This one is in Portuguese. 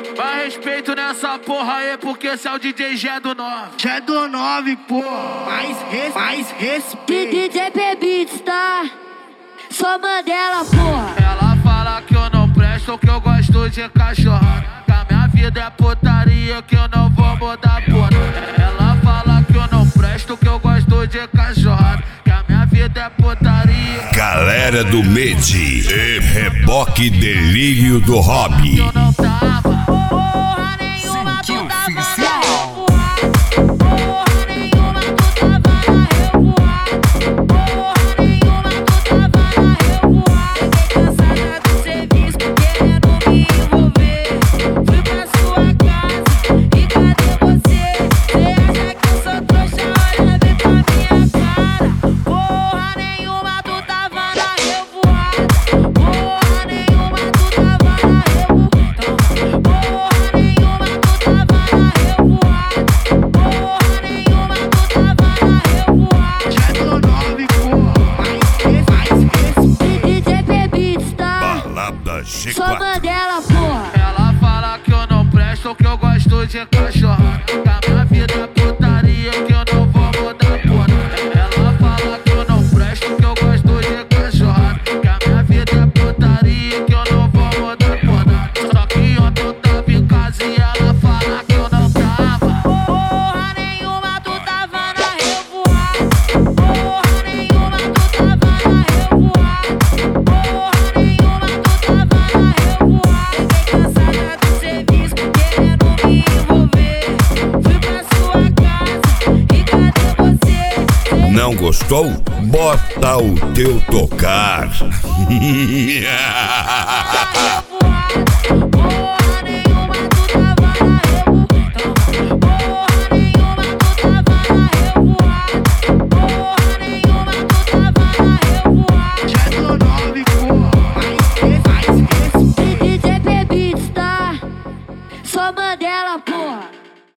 Vai respeito nessa porra aí, porque esse é o DJ Gé do 9. Gé do 9, pô. Mais respeito. DJ P-Beats, tá? Só Mandela, porra. Ela fala que eu não presto, que eu gosto de cachorro. Que a minha vida é putaria, que eu não vou mudar, porra. Ela fala que eu não presto, que eu gosto de cachorro. Que a minha vida é putaria. Galera do Medi e Reboque Delírio do Hobby. Eu não tava. Porra nenhuma, tu tava na revoada. Porra nenhuma, tu tava na revoada. Porra nenhuma, tu tava na revoada. Fiquei cansada do serviço, querendo me envolver. Fui pra sua casa e cadê você? Cê acha que eu sou trouxa? Olha bem pra minha cara. Porra nenhuma, tu tava na revoada. Porra nenhuma, tu tava na revoada. Porra nenhuma, tu tava na revoada. Porra nenhuma, tu tava na revoada. Gé do 9, pô. Mais respeito. DJ P-Beats, tá? Balada Só G4. Mandela, porra. Ela fala que eu não presto, que eu gosto de cachorro. Que a minha vida é putaria, que eu não vou mudar, porra. Ela fala que eu não presto, que eu gosto de cachorro. Que a minha vida é putaria, que eu não vou mudar, porra. Só que ontem eu tava em casa e ela fala que eu não tava. Porra nenhuma, tu tava na revoada. Porra nenhuma, tu tava na revoada. Porra nenhuma, tu tava na revoada. Fiquei cansada do serviço, querendo me envolver. Fui pra sua casa e cadê você? Não gostou? Bota o teu tocar. Porra nenhuma, tu tava na revoada. Porra nenhuma, tu tava na revoada. Porra nenhuma, tu tava na revoada. Gé do 9, pô. Mais respeito. DJ P-Beats, tá? Só Mandela, porra.